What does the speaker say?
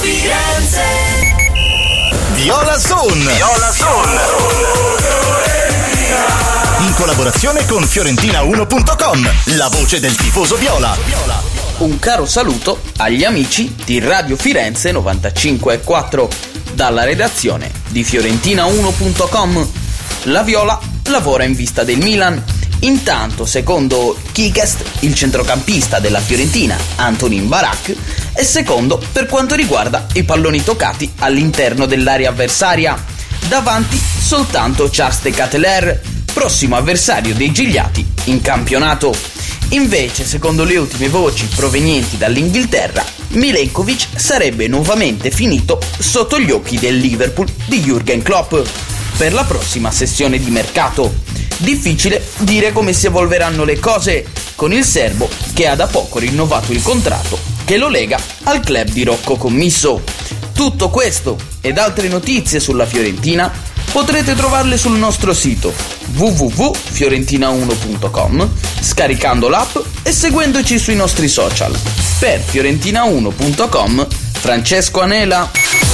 Firenze. Viola Zone. In collaborazione con Fiorentina1.com, la voce del tifoso viola. Un caro saluto agli amici di Radio Firenze 95.4 dalla redazione di Fiorentina1.com. La Viola lavora in vista del Milan. Intanto, secondo Kikest, il centrocampista della Fiorentina, Antonin Barak, è secondo per quanto riguarda i palloni toccati all'interno dell'area avversaria. Davanti soltanto Charles de Ketelaere, prossimo avversario dei Gigliati in campionato. Invece, secondo le ultime voci provenienti dall'Inghilterra, Milenkovic sarebbe nuovamente finito sotto gli occhi del Liverpool di Jürgen Klopp per la prossima sessione di mercato. Difficile dire come si evolveranno le cose con il serbo che ha da poco rinnovato il contratto che lo lega al club di Rocco Commisso. Tutto questo ed altre notizie sulla Fiorentina potrete trovarle sul nostro sito www.fiorentina1.com, scaricando l'app e seguendoci sui nostri social. Per Fiorentina1.com, Francesco Anela.